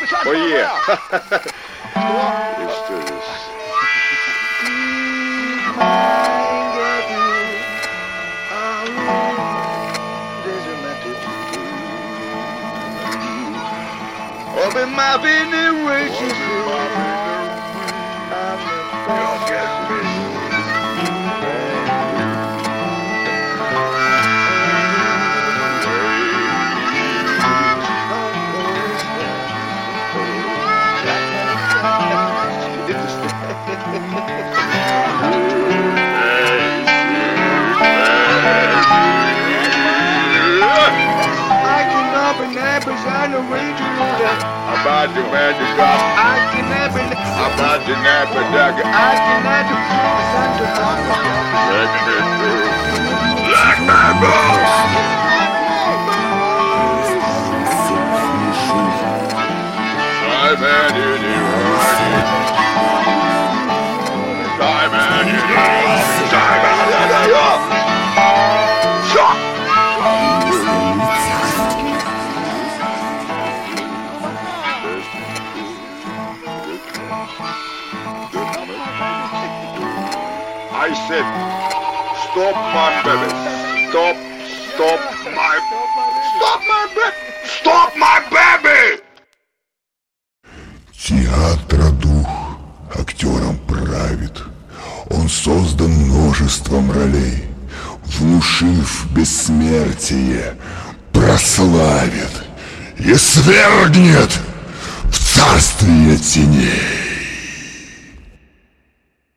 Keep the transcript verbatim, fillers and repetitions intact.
Oh yeah. Let's do this. Open my veneration. About the magic drop, I can never. About the napper dagger, I can never. Let me through. Like my boss. I've had it in running. I've had it in running. I've had it in running. I said, stop my baby, stop, stop my, stop my baby, stop my baby! Театра дух актером правит. Он создан множеством ролей, внушив бессмертие, прославит и свергнет в царствие теней.